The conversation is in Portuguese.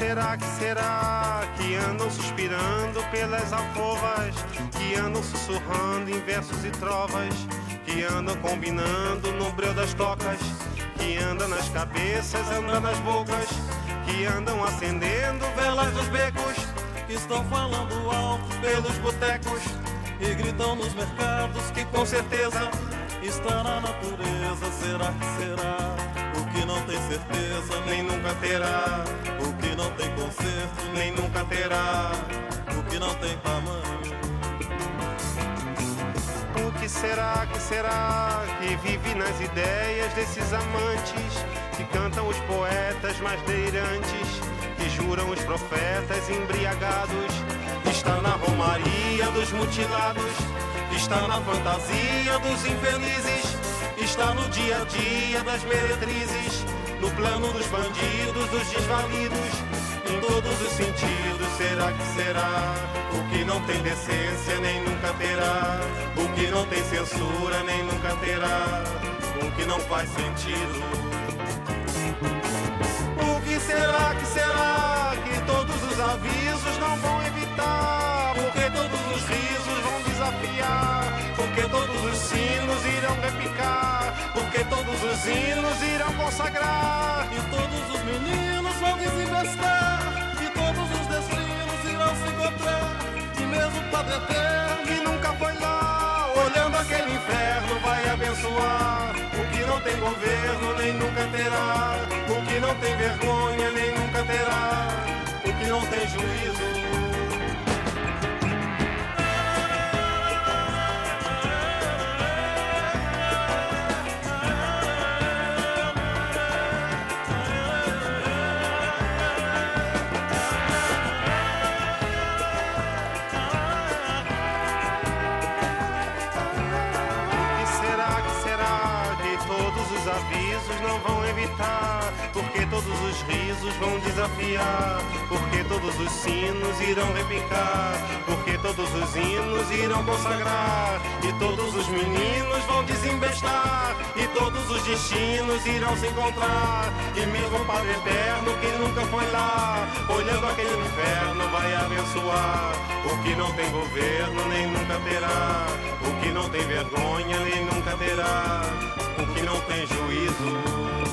que será que andam suspirando pelas alcovas, que andam sussurrando em versos e trovas, que andam combinando no breu das tocas, que andam nas cabeças, andam nas bocas, que andam acendendo velas dos becos, que estão falando alto pelos botecos e gritam nos mercados que com certeza está na natureza. Será que será? O que não tem certeza nem nunca terá, o que não tem conserto nem nunca terá, o que não tem tamanho. O que será que vive nas ideias desses amantes, que cantam os poetas mais delirantes, que juram os profetas embriagados, está na romaria dos mutilados, está na fantasia dos infelizes, está no dia a dia das meretrizes, no plano dos bandidos, dos desvalidos, em todos os sentidos. Será que será? O que não tem decência nem nunca terá, o que não tem censura nem nunca terá, o que não faz sentido. O que será que todos os avisos não vão evitar, porque todos os risos vão desafiar, porque todos os sinos irão repicar, porque todos os hinos irão consagrar, e todos os meninos vão desinvestar, e todos os destinos irão se encontrar, e mesmo o Padre Eterno, que nunca foi lá, olhando aquele inferno, vai abençoar o que não tem governo nem nunca terá, o que não tem vergonha nem nunca terá, o que não tem juízo. Os avisos não vão evitar, porque todos os risos vão desafiar, porque todos os sinos irão repicar, porque todos os hinos irão consagrar, e todos os meninos vão desembestar, e todos os destinos irão se encontrar, e mesmo o Padre Eterno que nunca foi lá, olhando aquele inferno vai abençoar o que não tem governo nem nunca terá, o que não tem vergonha nem nunca terá, o que não tem juízo.